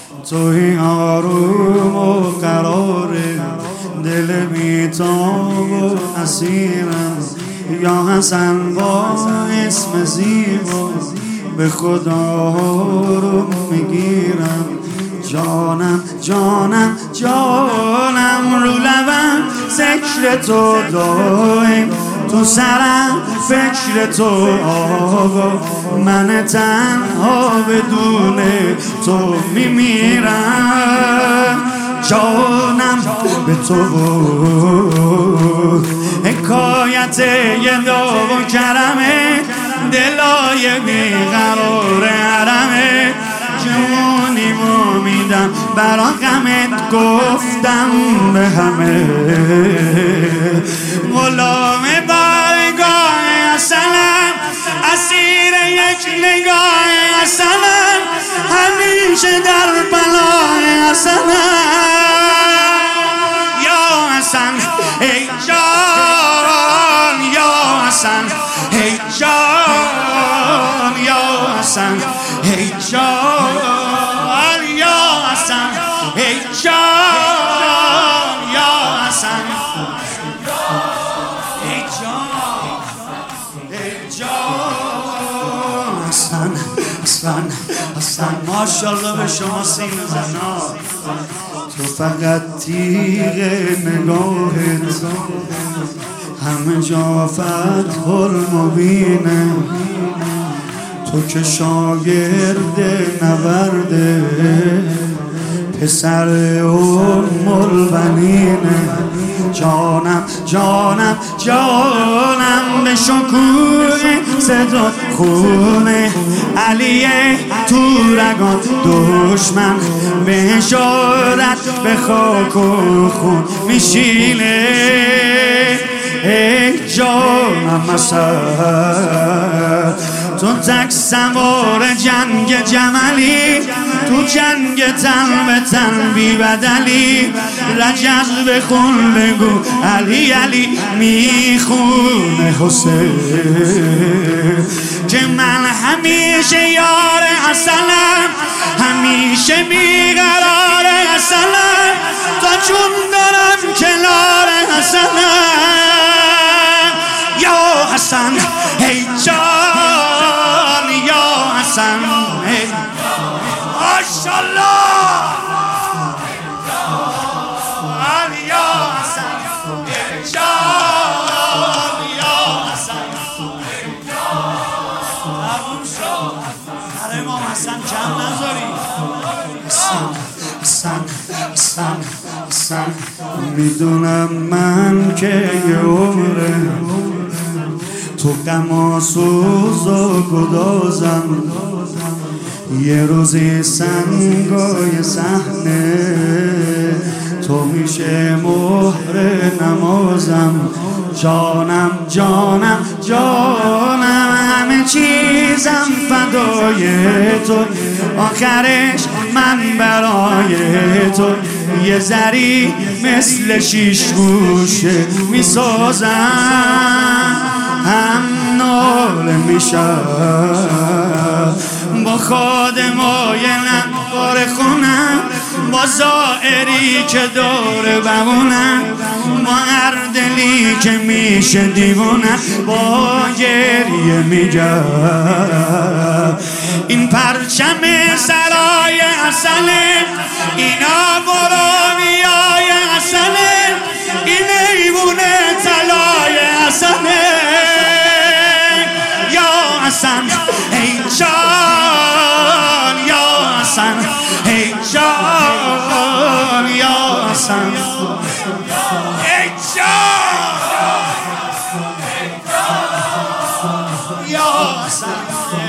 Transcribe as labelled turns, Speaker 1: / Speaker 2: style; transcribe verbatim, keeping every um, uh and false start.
Speaker 1: توی آروم و قرار دل بیتاب و اسیرم، یا حسن با اسم زیبا به خدا رو میگیرم. جانم جانم جانم رو لبم ذکر تو دایم، تو سرم فکر تو آقا، من تنها بدون تو میمیرم. جانم به تو بود حکایت یه داو و کرمه، دلای بیقرار حرمه، جونیمو میدم برا غمت، گفتم به همه غلام بارگاه اصلم، اسیر یک نگاه اصلم، همیشه در بلای اصلم. یا حسن ای جان، یا حسن ای جان، یا حسن ای جان، یا حسن ای جان، یا حسن ای جان، ای جان، حسن حسن حسن. ماشاءالله به شما سین زنا، تو فقط تیغ نگاهت همه جا فتح المبینه، تو که شاگرد نورده پسر ام البنینه. جانم جانم جانم به شکوه صدا خونه علیه تو رگان دشمن، به اشارت به خاک و خون میشینه. ای جانم مثل تو تک سوار جنگ جملی، تو جنگ تن به تن بی بدلی، رجز به خون بگو علی علی میخونه حسین، که من همیشه یار اصلم، همیشه بیقرار اصلم، تا چون دارم کنار اصلم. یا حسن ای جان، یا حسن ای ماشاءالله، یا حسن ای جان، یا حسن ای جان. هر امام حسن کم نذاری. حسن حسن حسن حسن. میدونم من که یه عمره تو غم و سوز و گدازم، یه روزی سنگای صحنه تو میشه مهر نمازم. جانم جانم جانم همه چیزم فدای تو، آخرش من برای تو یه ذری مثل شیش گوشه میسازم. هم ناله میشم با خادمای نقار خونم، با زائری که دور بمونم، با هر دلی که میشه دیوونم، با گریه میگم این پرچم سرای اصله، اینا برونیای اصله، این ایوونه طلای اصله. یا حسن ای جان، یا حسن ای جان، یا حسن ای جان، یا حسن